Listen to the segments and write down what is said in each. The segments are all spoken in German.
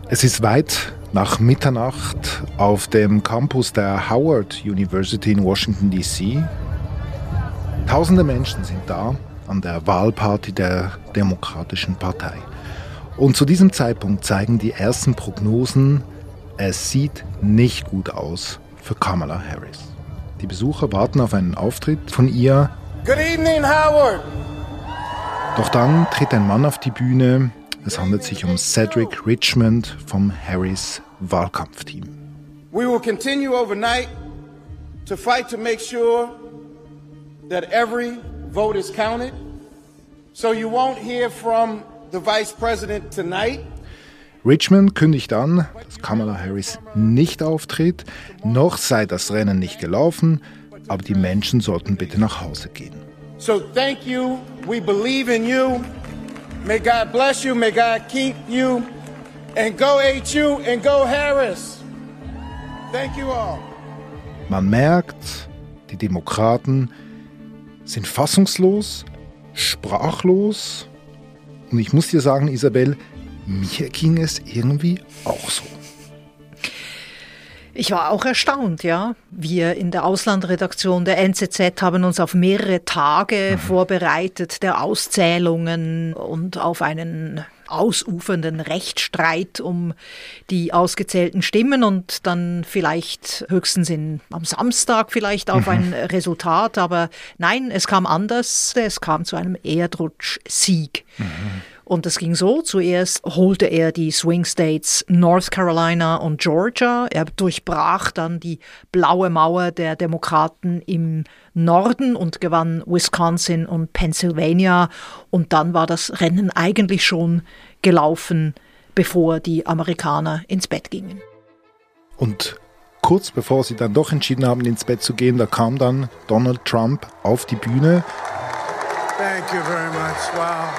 Es ist weit nach Mitternacht auf dem Campus der Howard University in Washington, D.C. Tausende Menschen sind da an der Wahlparty der Demokratischen Partei. Und zu diesem Zeitpunkt zeigen die ersten Prognosen, es sieht nicht gut aus für Kamala Harris. Die Besucher warten auf einen Auftritt von ihr. Good evening, Howard. Doch dann tritt ein Mann auf die Bühne. Es handelt sich um Cedric Richmond vom Harris Wahlkampfteam. We will continue overnight to fight to make sure that every vote is counted. So you won't hear from the Vice President tonight. Richmond kündigt an, dass Kamala Harris nicht auftritt, noch sei das Rennen nicht gelaufen, aber die Menschen sollten bitte nach Hause gehen. So thank you, we believe in you. May God bless you, may God keep you, and go HU and go Harris. Thank you all. Man merkt, die Demokraten sind fassungslos, sprachlos. Und ich muss dir sagen, Isabel, mir ging es irgendwie auch so. Ich war auch erstaunt, ja. Wir in der Auslandredaktion der NZZ haben uns auf mehrere Tage vorbereitet, der Auszählungen und auf einen ausufernden Rechtsstreit um die ausgezählten Stimmen und dann vielleicht höchstens am Samstag vielleicht auf ein Resultat. Aber nein, es kam anders. Es kam zu einem Erdrutschsieg. Und es ging so, zuerst holte er die Swing States North Carolina und Georgia. Er durchbrach dann die blaue Mauer der Demokraten im Norden und gewann Wisconsin und Pennsylvania. Und dann war das Rennen eigentlich schon gelaufen, bevor die Amerikaner ins Bett gingen. Und kurz bevor sie dann doch entschieden haben, ins Bett zu gehen, da kam dann Donald Trump auf die Bühne. Thank you very much. Wow.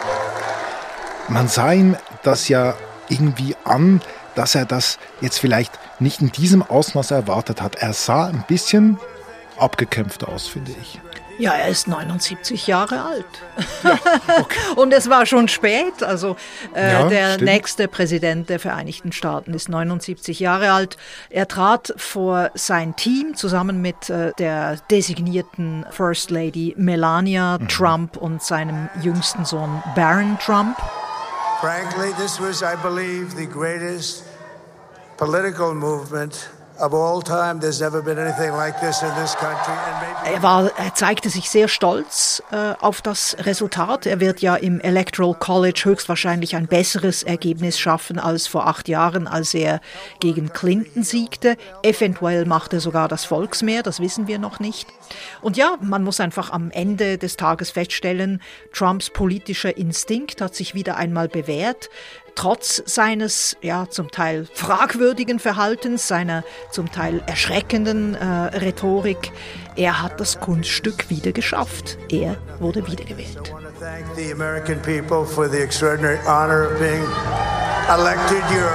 Man sah ihm das ja irgendwie an, dass er das jetzt vielleicht nicht in diesem Ausmaß erwartet hat. Er sah ein bisschen abgekämpft aus, finde ich. Ja, er ist 79 Jahre alt. Ja, okay. Und es war schon spät. Also der stimmt. nächste Präsident der Vereinigten Staaten ist 79 Jahre alt. Er trat vor sein Team zusammen mit der designierten First Lady Melania Trump und seinem jüngsten Sohn Barron Trump. Frankly, this was, I believe, the greatest political movement of all time. There's never been anything like this in this country. Er zeigte sich sehr stolz auf das Resultat. Er wird ja im Electoral College höchstwahrscheinlich ein besseres Ergebnis schaffen als vor 8 Jahren, als er gegen Clinton siegte. Eventuell macht er sogar das Volksmehr, das wissen wir noch nicht. Und ja, man muss einfach am Ende des Tages feststellen, Trumps politischer Instinkt hat sich wieder einmal bewährt. Trotz seines zum Teil fragwürdigen Verhaltens, seiner zum Teil erschreckenden Rhetorik, er hat das Kunststück wieder geschafft. Er wurde wiedergewählt. I want to thank the American people for the extraordinary honor of being elected your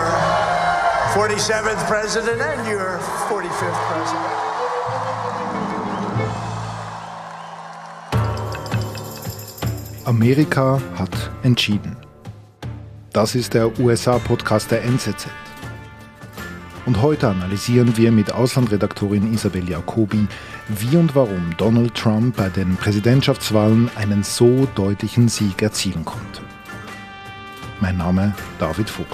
47th president and your 45th president. Amerika hat entschieden. Das ist der USA-Podcast der NZZ. Und heute analysieren wir mit Auslandredaktorin Isabel Jacobi, wie und warum Donald Trump bei den Präsidentschaftswahlen einen so deutlichen Sieg erzielen konnte. Mein Name David Vogel.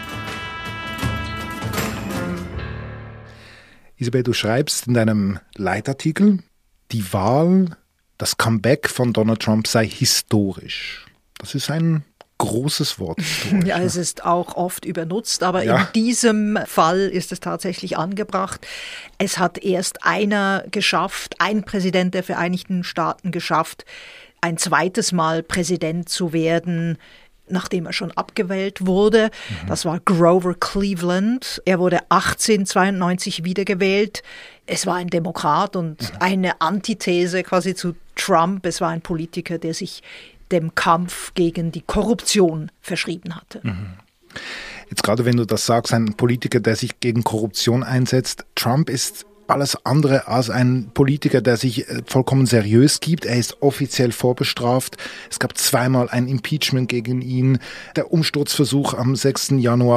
Isabel, du schreibst in deinem Leitartikel, die Wahl, das Comeback von Donald Trump sei historisch. Das ist ein großes Wort. Ja, es ist auch oft übernutzt, aber in diesem Fall ist es tatsächlich angebracht. Es hat erst einer geschafft, ein Präsident der Vereinigten Staaten geschafft, ein zweites Mal Präsident zu werden, nachdem er schon abgewählt wurde. Das war Grover Cleveland. Er wurde 1892 wiedergewählt. Es war ein Demokrat und eine Antithese quasi zu Trump. Es war ein Politiker, der sich dem Kampf gegen die Korruption verschrieben hatte. Jetzt gerade wenn du das sagst, ein Politiker, der sich gegen Korruption einsetzt, Trump ist alles andere als ein Politiker, der sich vollkommen seriös gibt. Er ist offiziell vorbestraft. Es gab zweimal ein Impeachment gegen ihn. Der Umsturzversuch am 6. Januar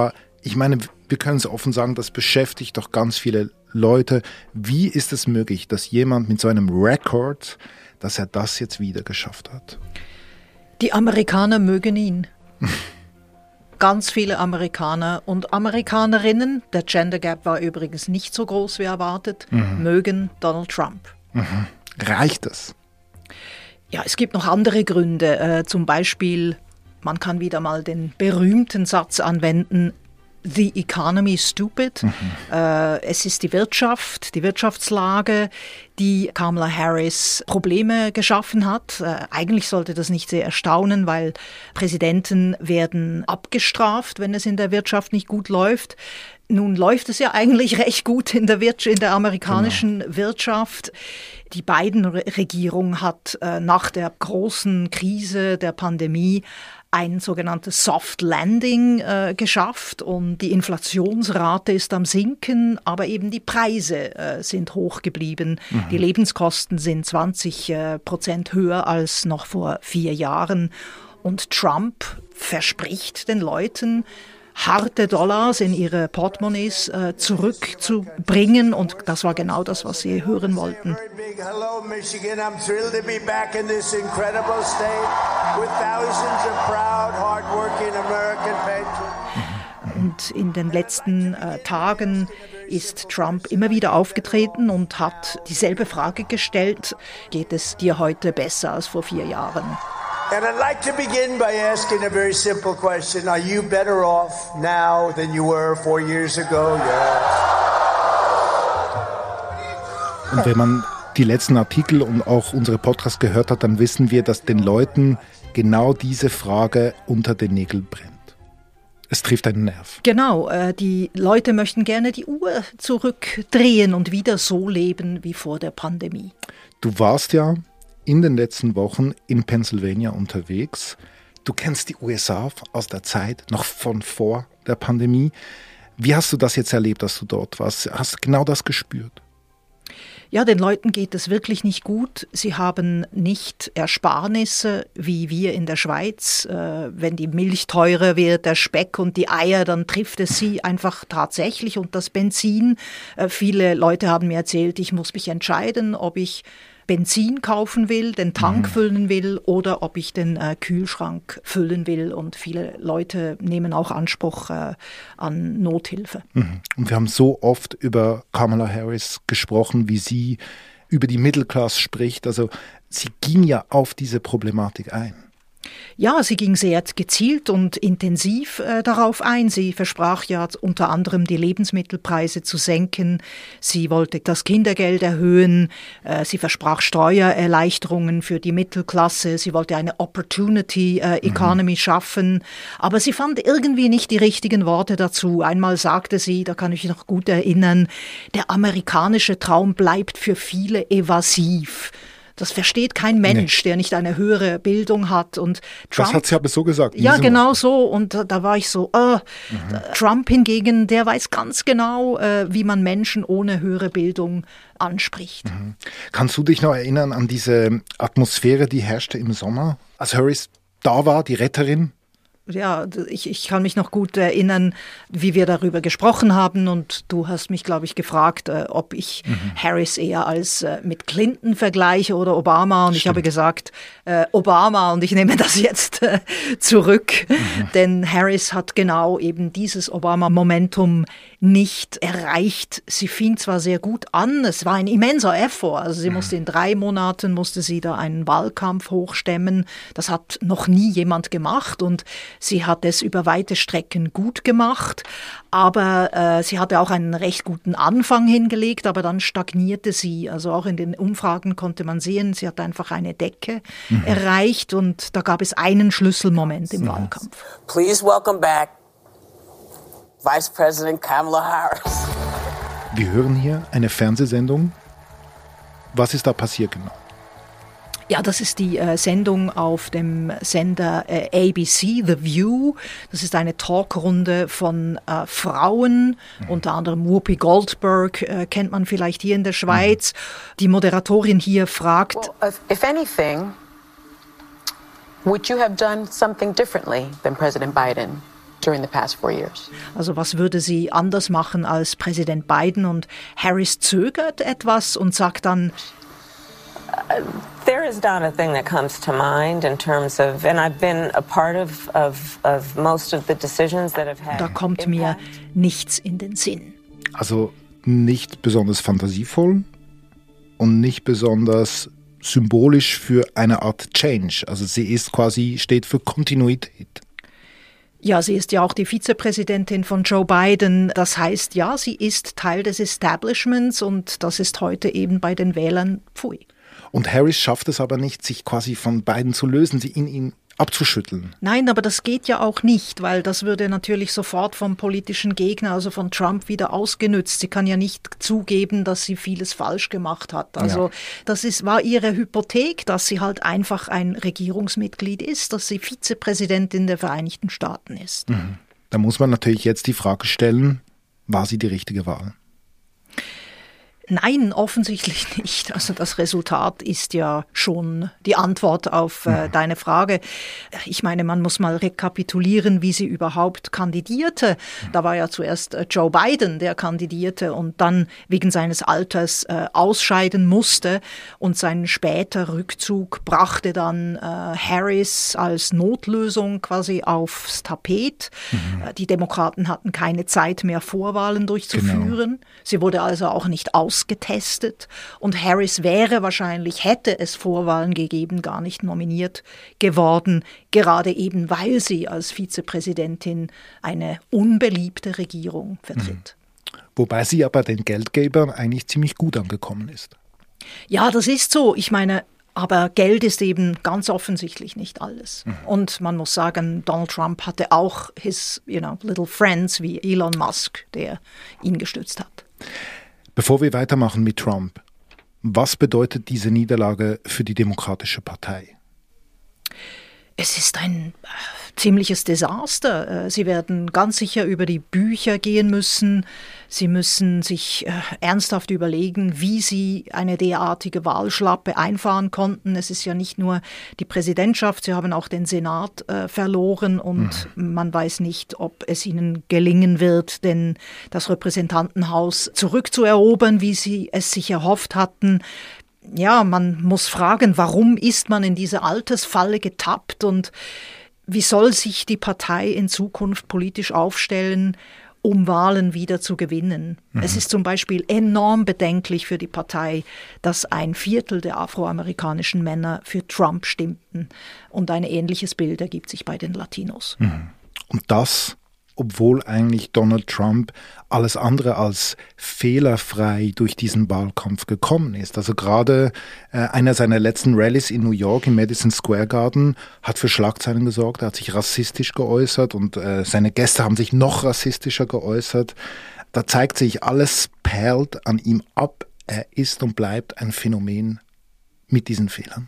Ich meine, wir können es offen sagen, das beschäftigt doch ganz viele Leute. Wie ist es möglich, dass jemand mit so einem Rekord, dass er das jetzt wieder geschafft hat? Die Amerikaner mögen ihn. Ganz viele Amerikaner und Amerikanerinnen, der Gender Gap war übrigens nicht so groß wie erwartet, mögen Donald Trump. Reicht es? Ja, es gibt noch andere Gründe. Zum Beispiel, man kann wieder mal den berühmten Satz anwenden, The economy is stupid. Es ist die Wirtschaft, die Wirtschaftslage, die Kamala Harris Probleme geschaffen hat. Eigentlich sollte das nicht sehr erstaunen, weil Präsidenten werden abgestraft, wenn es in der Wirtschaft nicht gut läuft. Nun läuft es ja eigentlich recht gut in der amerikanischen Wirtschaft. Die Biden-Regierung hat nach der großen Krise der Pandemie ein sogenanntes Soft Landing geschafft und die Inflationsrate ist am Sinken, aber eben die Preise sind hoch geblieben. Die Lebenskosten sind 20% höher als noch vor 4 Jahren und Trump verspricht den Leuten, harte Dollars in ihre Portemonnaies zurückzubringen und das war genau das, was sie hören wollten. Hello, Michigan. I'm thrilled to be back in this incredible state with thousands of proud, hardworking American patriots. Und in den letzten Tagen ist Trump immer wieder aufgetreten und hat dieselbe Frage gestellt: Geht es dir heute besser als vor 4 Jahren? And I'd like to begin by asking a very simple question. Are you better off now than you were 4 years ago? Yes. Und wenn man die letzten Artikel und auch unsere Podcasts gehört hat, dann wissen wir, dass den Leuten genau diese Frage unter den Nägeln brennt. Es trifft einen Nerv. Genau, die Leute möchten gerne die Uhr zurückdrehen und wieder so leben wie vor der Pandemie. Du warst ja in den letzten Wochen in Pennsylvania unterwegs. Du kennst die USA aus der Zeit, noch von vor der Pandemie. Wie hast du das jetzt erlebt, dass du dort warst? Hast du genau das gespürt? Ja, den Leuten geht es wirklich nicht gut. Sie haben nicht Ersparnisse wie wir in der Schweiz. Wenn die Milch teurer wird, der Speck und die Eier, dann trifft es sie einfach tatsächlich. Und das Benzin, viele Leute haben mir erzählt, ich muss mich entscheiden, ob ich Benzin kaufen will, den Tank füllen will oder ob ich den Kühlschrank füllen will. Und viele Leute nehmen auch Anspruch an Nothilfe. Und wir haben so oft über Kamala Harris gesprochen, wie sie über die Middle Class spricht. Also sie ging ja auf diese Problematik ein. Ja, sie ging sehr gezielt und intensiv darauf ein. Sie versprach ja unter anderem, die Lebensmittelpreise zu senken. Sie wollte das Kindergeld erhöhen. Sie versprach Steuererleichterungen für die Mittelklasse. Sie wollte eine Opportunity Economy schaffen. Aber sie fand irgendwie nicht die richtigen Worte dazu. Einmal sagte sie, da kann ich mich noch gut erinnern, der amerikanische Traum bleibt für viele evasiv. Das versteht kein Mensch, der nicht eine höhere Bildung hat. Und Trump, das hat sie aber so gesagt. Ja, genau so. Und da war ich so, Trump hingegen, der weiß ganz genau, wie man Menschen ohne höhere Bildung anspricht. Kannst du dich noch erinnern an diese Atmosphäre, die herrschte im Sommer, als Harris da war, die Retterin? Ja, ich kann mich noch gut erinnern, wie wir darüber gesprochen haben und du hast mich, glaube ich, gefragt, ob ich Harris eher als mit Clinton vergleiche oder Obama und ich habe gesagt Obama und ich nehme das jetzt zurück, denn Harris hat genau eben dieses Obama-Momentum nicht erreicht. Sie fing zwar sehr gut an, es war ein immenser Effort, also sie musste in 3 Monaten, musste sie da einen Wahlkampf hochstemmen, das hat noch nie jemand gemacht und sie hat es über weite Strecken gut gemacht, aber sie hatte auch einen recht guten Anfang hingelegt, aber dann stagnierte sie. Also auch in den Umfragen konnte man sehen, sie hat einfach eine Decke erreicht und da gab es einen Schlüsselmoment im Wahlkampf. Please welcome back Vice President Kamala Harris. Wir hören hier eine Fernsehsendung. Was ist da passiert genau? Ja, das ist die Sendung auf dem Sender ABC, The View. Das ist eine Talkrunde von Frauen, unter anderem Whoopi Goldberg, kennt man vielleicht hier in der Schweiz. Die Moderatorin hier fragt, Well, if anything, would you have done something differently than President Biden? during the past 4 years. Also was würde sie anders machen als Präsident Biden? Und Harris zögert etwas und sagt dann, there is not a thing that comes to mind in terms of, and I've been a part of most of the decisions that have had. Da kommt mir nichts in den Sinn. Also nicht besonders fantasievoll und nicht besonders symbolisch für eine Art Change. Also sie steht für Kontinuität. Ja, sie ist ja auch die Vizepräsidentin von Joe Biden. Das heißt, ja, sie ist Teil des Establishments und das ist heute eben bei den Wählern pfui. Und Harris schafft es aber nicht, sich quasi von Biden zu lösen, sie in ihn abzuschütteln. Nein, aber das geht ja auch nicht, weil das würde natürlich sofort vom politischen Gegner, also von Trump, wieder ausgenützt. Sie kann ja nicht zugeben, dass sie vieles falsch gemacht hat. Also das war ihre Hypothek, dass sie halt einfach ein Regierungsmitglied ist, dass sie Vizepräsidentin der Vereinigten Staaten ist. Mhm. Da muss man natürlich jetzt die Frage stellen, war sie die richtige Wahl? Nein, offensichtlich nicht. Also das Resultat ist ja schon die Antwort auf deine Frage. Ich meine, man muss mal rekapitulieren, wie sie überhaupt kandidierte. Da war ja zuerst Joe Biden, der kandidierte und dann wegen seines Alters ausscheiden musste. Und sein später Rückzug brachte dann Harris als Notlösung quasi aufs Tapet. Die Demokraten hatten keine Zeit mehr, Vorwahlen durchzuführen. Genau. Sie wurde also auch nicht ausgetestet und Harris wäre wahrscheinlich, hätte es Vorwahlen gegeben, gar nicht nominiert geworden, gerade eben weil sie als Vizepräsidentin eine unbeliebte Regierung vertritt. Wobei sie aber den Geldgebern eigentlich ziemlich gut angekommen ist. Ja, das ist so. Ich meine, aber Geld ist eben ganz offensichtlich nicht alles. Und man muss sagen, Donald Trump hatte auch his, little friends wie Elon Musk, der ihn gestützt hat. Bevor wir weitermachen mit Trump, was bedeutet diese Niederlage für die Demokratische Partei? Es ist ein ziemliches Desaster. Sie werden ganz sicher über die Bücher gehen müssen. Sie müssen sich ernsthaft überlegen, wie sie eine derartige Wahlschlappe einfahren konnten. Es ist ja nicht nur die Präsidentschaft, sie haben auch den Senat verloren und man weiß nicht, ob es ihnen gelingen wird, denn das Repräsentantenhaus zurückzuerobern, wie sie es sich erhofft hatten. Ja, man muss fragen, warum ist man in diese Altersfalle getappt und wie soll sich die Partei in Zukunft politisch aufstellen, um Wahlen wieder zu gewinnen? Es ist zum Beispiel enorm bedenklich für die Partei, dass 1/4 der afroamerikanischen Männer für Trump stimmten. Und ein ähnliches Bild ergibt sich bei den Latinos. Und das, obwohl eigentlich Donald Trump alles andere als fehlerfrei durch diesen Wahlkampf gekommen ist. Also gerade einer seiner letzten Rallyes in New York im Madison Square Garden hat für Schlagzeilen gesorgt. Er hat sich rassistisch geäußert und seine Gäste haben sich noch rassistischer geäußert. Da zeigt sich, alles perlt an ihm ab. Er ist und bleibt ein Phänomen mit diesen Fehlern.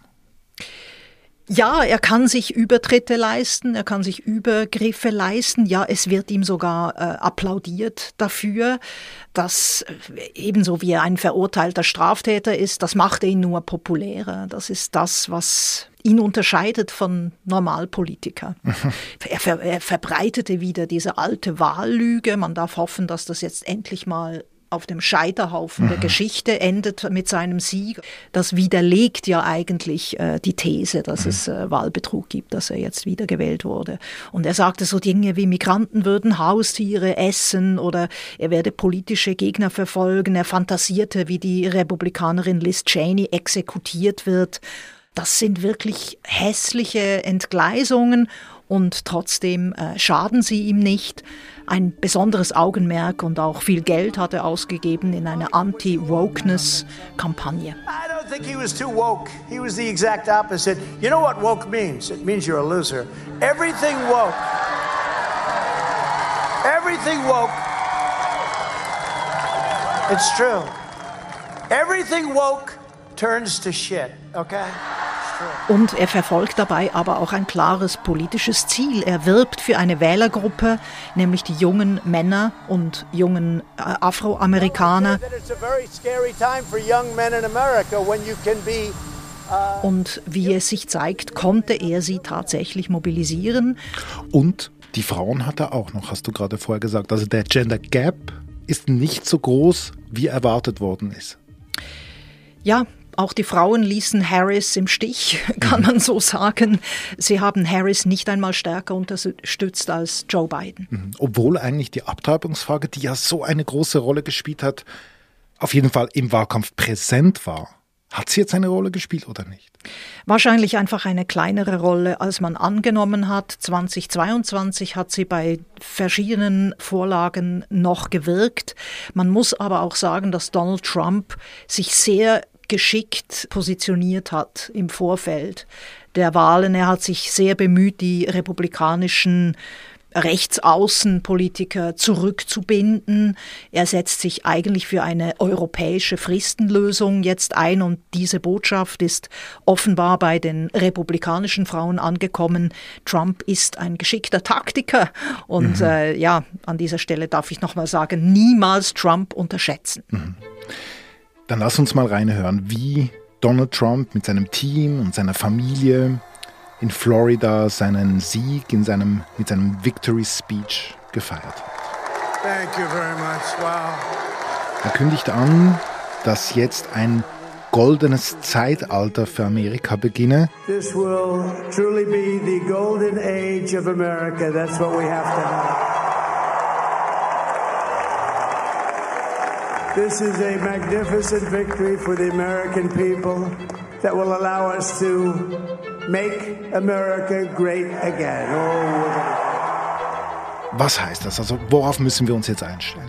Ja, er kann sich Übertritte leisten, er kann sich Übergriffe leisten. Ja, es wird ihm sogar applaudiert dafür, dass ebenso wie er ein verurteilter Straftäter ist, das macht ihn nur populärer. Das ist das, was ihn unterscheidet von Normalpolitikern. Er verbreitete wieder diese alte Wahllüge. Man darf hoffen, dass das jetzt endlich mal auf dem Scheiterhaufen der Geschichte endet mit seinem Sieg. Das widerlegt ja eigentlich die These, dass es Wahlbetrug gibt, dass er jetzt wiedergewählt wurde. Und er sagte so Dinge wie Migranten würden Haustiere essen oder er werde politische Gegner verfolgen. Er fantasierte, wie die Republikanerin Liz Cheney exekutiert wird. Das sind wirklich hässliche Entgleisungen und trotzdem schaden sie ihm nicht. Ein besonderes Augenmerk und auch viel Geld hat er ausgegeben in eine Anti-Wokeness-Kampagne. I don't think he was too woke. He was the exact opposite. You know what woke means? It means you're a loser. Everything woke. Everything woke. It's true. Everything woke turns to shit, okay? Und er verfolgt dabei aber auch ein klares politisches Ziel. Er wirbt für eine Wählergruppe, nämlich die jungen Männer und jungen Afroamerikaner. Und wie es sich zeigt, konnte er sie tatsächlich mobilisieren. Und Die Frauen hat er auch noch, hast du gerade vorher gesagt. Also der Gender Gap ist nicht so groß, wie erwartet worden ist. Ja, auch die Frauen ließen Harris im Stich, kann man so sagen. Sie haben Harris nicht einmal stärker unterstützt als Joe Biden. Obwohl eigentlich die Abtreibungsfrage, die ja so eine große Rolle gespielt hat, auf jeden Fall im Wahlkampf präsent war. Hat sie jetzt eine Rolle gespielt oder nicht? Wahrscheinlich einfach eine kleinere Rolle, als man angenommen hat. 2022 hat sie bei verschiedenen Vorlagen noch gewirkt. Man muss aber auch sagen, dass Donald Trump sich sehr geschickt positioniert hat im Vorfeld der Wahlen. Er hat sich sehr bemüht, die republikanischen Rechtsaußenpolitiker zurückzubinden. Er setzt sich eigentlich für eine europäische Fristenlösung jetzt ein und diese Botschaft ist offenbar bei den republikanischen Frauen angekommen. Trump ist ein geschickter Taktiker und an dieser Stelle darf ich nochmal sagen, niemals Trump unterschätzen. Dann lass uns mal reinhören, wie Donald Trump mit seinem Team und seiner Familie in Florida seinen Sieg mit seinem Victory Speech gefeiert hat. Thank you very much. Wow. Er kündigt an, dass jetzt ein goldenes Zeitalter für Amerika beginne. This will truly be the golden age of America. That's what we have to have. This is a magnificent victory for the American people that will allow us to make America great again. Was heißt das? Also worauf müssen wir uns jetzt einstellen?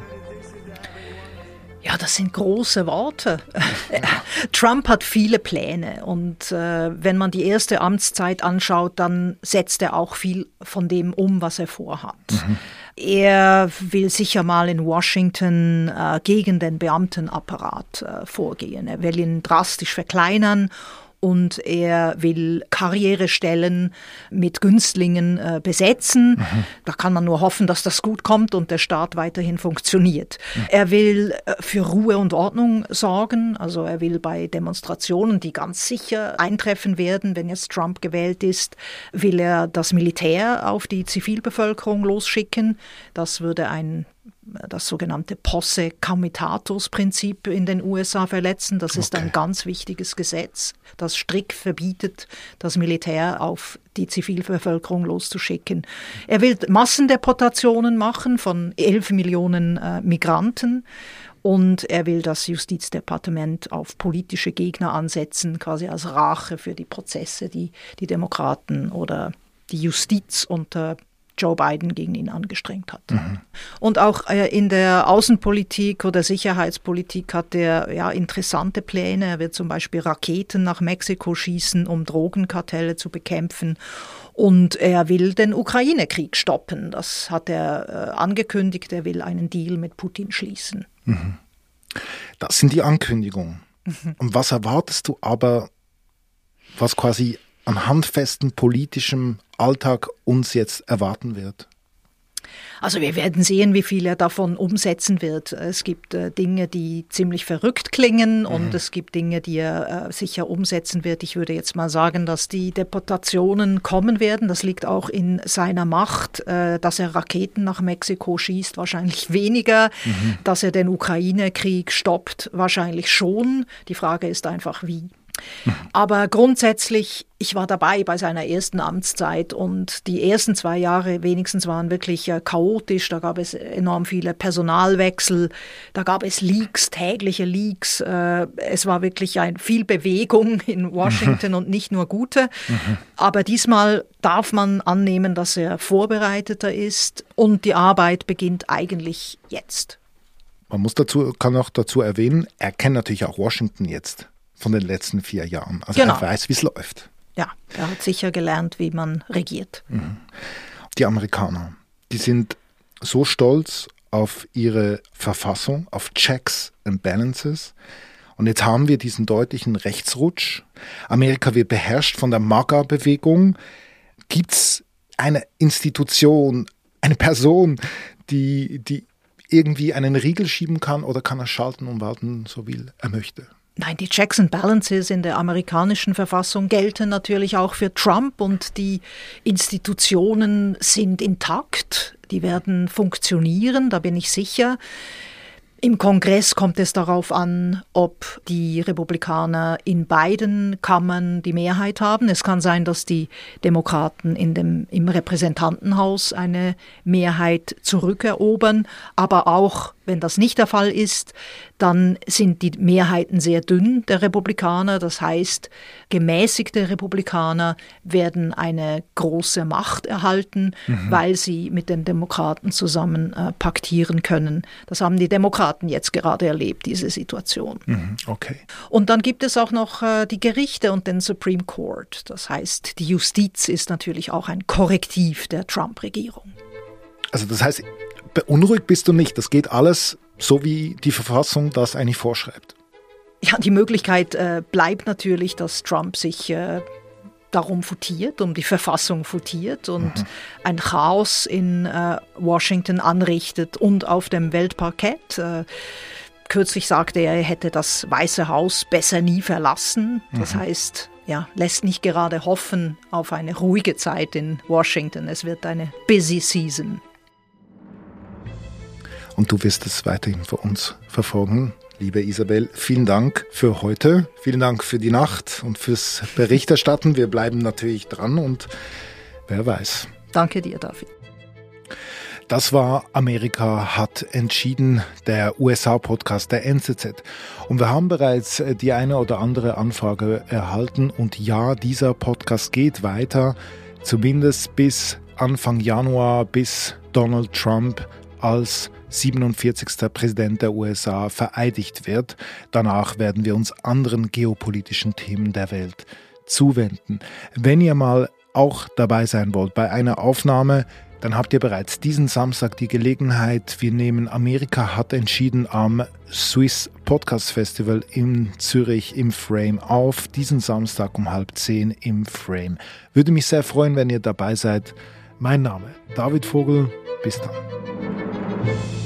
Ja, das sind große Worte. Trump hat viele Pläne und wenn man die erste Amtszeit anschaut, dann setzt er auch viel von dem um, was er vorhat. Er will sicher mal in Washington gegen den Beamtenapparat vorgehen. Er will ihn drastisch verkleinern. Und er will Karrierestellen mit Günstlingen besetzen. Da kann man nur hoffen, dass das gut kommt und der Staat weiterhin funktioniert. Er will für Ruhe und Ordnung sorgen. Also er will bei Demonstrationen, die ganz sicher eintreffen werden, wenn jetzt Trump gewählt ist, will er das Militär auf die Zivilbevölkerung losschicken. Das würde das sogenannte Posse Comitatus-Prinzip in den USA verletzen. Das ist ein ganz wichtiges Gesetz, das strikt verbietet, das Militär auf die Zivilbevölkerung loszuschicken. Er will Massendeportationen machen von 11 Millionen Migranten. Und er will das Justizdepartement auf politische Gegner ansetzen, quasi als Rache für die Prozesse, die die Demokraten oder die Justiz unter Joe Biden gegen ihn angestrengt hat. Und auch in der Außenpolitik oder Sicherheitspolitik hat er interessante Pläne. Er wird zum Beispiel Raketen nach Mexiko schießen, um Drogenkartelle zu bekämpfen. Und er will den Ukraine-Krieg stoppen. Das hat er angekündigt. Er will einen Deal mit Putin schließen. Das sind die Ankündigungen. Und was erwartest du aber, was quasi an handfestem politischem Alltag uns jetzt erwarten wird? Also wir werden sehen, wie viel er davon umsetzen wird. Es gibt Dinge, die ziemlich verrückt klingen und es gibt Dinge, die er sicher umsetzen wird. Ich würde jetzt mal sagen, dass die Deportationen kommen werden. Das liegt auch in seiner Macht, dass er Raketen nach Mexiko schießt, wahrscheinlich weniger. Dass er den Ukraine-Krieg stoppt, wahrscheinlich schon. Die Frage ist einfach, wie. Aber grundsätzlich, ich war dabei bei seiner ersten Amtszeit und die ersten 2 Jahre wenigstens waren wirklich chaotisch. Da gab es enorm viele Personalwechsel, da gab es Leaks, tägliche Leaks. Es war wirklich viel Bewegung in Washington und nicht nur gute. Aber diesmal darf man annehmen, dass er vorbereiteter ist und die Arbeit beginnt eigentlich jetzt. Man kann auch dazu erwähnen, er kennt natürlich auch Washington jetzt von den letzten 4 Jahren. Also er weiß, wie es läuft. Ja, er hat sicher gelernt, wie man regiert. Die Amerikaner, die sind so stolz auf ihre Verfassung, auf Checks and Balances. Und jetzt haben wir diesen deutlichen Rechtsrutsch. Amerika wird beherrscht von der MAGA-Bewegung. Gibt es eine Institution, eine Person, die irgendwie einen Riegel schieben kann oder kann er schalten und walten, so wie er möchte? Nein, die Checks and Balances in der amerikanischen Verfassung gelten natürlich auch für Trump und die Institutionen sind intakt, die werden funktionieren, da bin ich sicher. Im Kongress kommt es darauf an, ob die Republikaner in beiden Kammern die Mehrheit haben. Es kann sein, dass die Demokraten im Repräsentantenhaus eine Mehrheit zurückerobern, aber auch wenn das nicht der Fall ist, dann sind die Mehrheiten sehr dünn der Republikaner. Das heißt, gemäßigte Republikaner werden eine große Macht erhalten, weil sie mit den Demokraten zusammen paktieren können. Das haben die Demokraten jetzt gerade erlebt, diese Situation. Okay. Und dann gibt es auch noch die Gerichte und den Supreme Court. Das heißt, die Justiz ist natürlich auch ein Korrektiv der Trump-Regierung. Also das heißt, beunruhigt bist du nicht. Das geht alles so, wie die Verfassung das eigentlich vorschreibt. Ja, die Möglichkeit bleibt natürlich, dass Trump sich darum futiert, um die Verfassung futiert und ein Chaos in Washington anrichtet und auf dem Weltparkett. Kürzlich sagte er hätte das Weiße Haus besser nie verlassen. Das heißt, ja, lässt nicht gerade hoffen auf eine ruhige Zeit in Washington. Es wird eine busy season. Und du wirst es weiterhin für uns verfolgen. Liebe Isabel, vielen Dank für heute. Vielen Dank für die Nacht und fürs Berichterstatten. Wir bleiben natürlich dran und wer weiß. Danke dir, David. Das war Amerika hat entschieden, der USA-Podcast der NZZ. Und wir haben bereits die eine oder andere Anfrage erhalten. Und ja, dieser Podcast geht weiter, zumindest bis Anfang Januar, bis Donald Trump als 47. Präsident der USA vereidigt wird. Danach werden wir uns anderen geopolitischen Themen der Welt zuwenden. Wenn ihr mal auch dabei sein wollt bei einer Aufnahme, dann habt ihr bereits diesen Samstag die Gelegenheit. Wir nehmen Amerika hat entschieden am Swiss Podcast Festival in Zürich im Frame auf. Diesen Samstag um 9:30 im Frame. Würde mich sehr freuen, wenn ihr dabei seid. Mein Name David Vogel. Bis dann.